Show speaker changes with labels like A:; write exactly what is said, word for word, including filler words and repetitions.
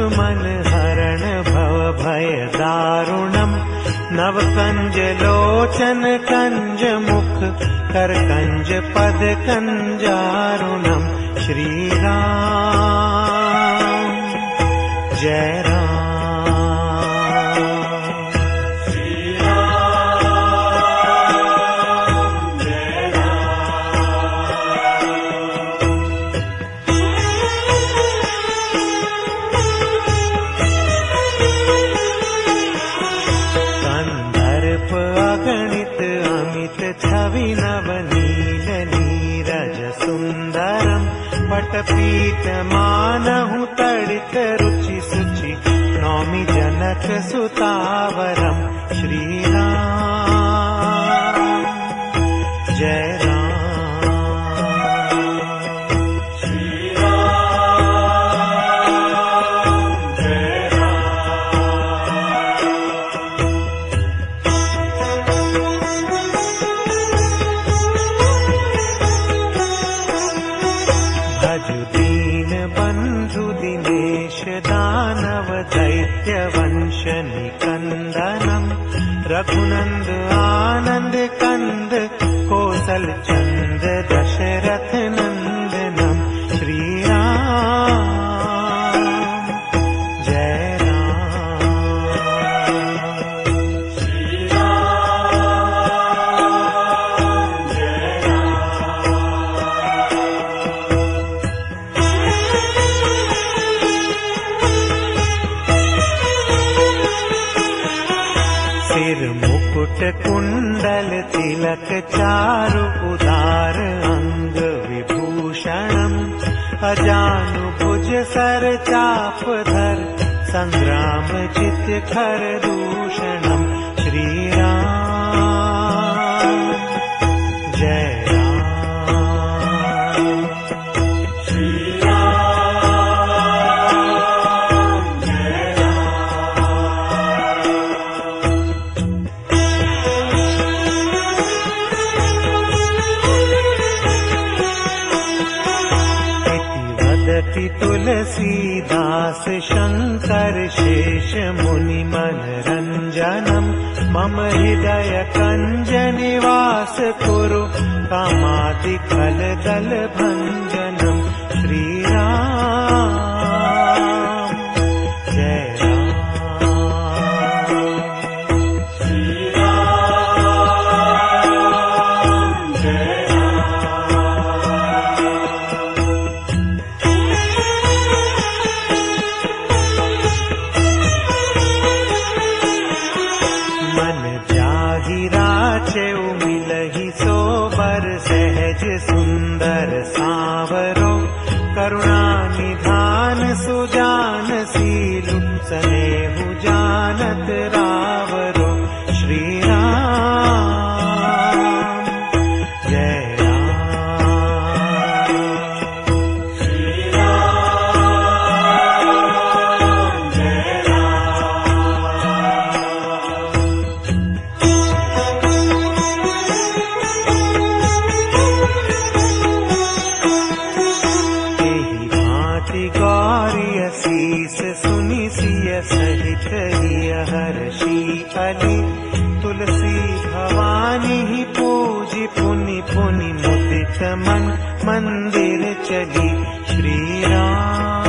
A: मन हरण भव भय दारुणम नव कंज लोचन कंज मुख कर कंज पद कंजारुणम श्री राम जय राम अगणित अमित छवि नव नील नीरज सुंदरम पटपीत मानहु तड़ित रुचि सुचि नौमि जनक सुतावरम श्री राम जय राम दीन बंधु दिनेश दानव दैत्य वंश निकंदनम रघुनंद आनंद कंद कौशल चंद दशरथ नंदनम श्री राम जय सिर मुकुट कुंडल तिलक चारु उदार अंग विभूषणम अजानु भुज सर चाप धर संग्राम चित खर दूषणम श्री राम जय राम श्री तुलसीदास शंकर शेष मुनि मन रंजनम मम हृदय कंज निवास कुरु कामादि खल दल भंजनम श्री राम जय मिलहि सोबर सहज सुंदर सावरो करुणा निधान सुजान सीलु स्नेहु जानत रावरो श्री राम जय गौरी शीस सुनि सिय सहित हिय हर्षि अली तुलसी भवानी पूजी पुनि पुनि मुदित मन मंदिर चली श्री राम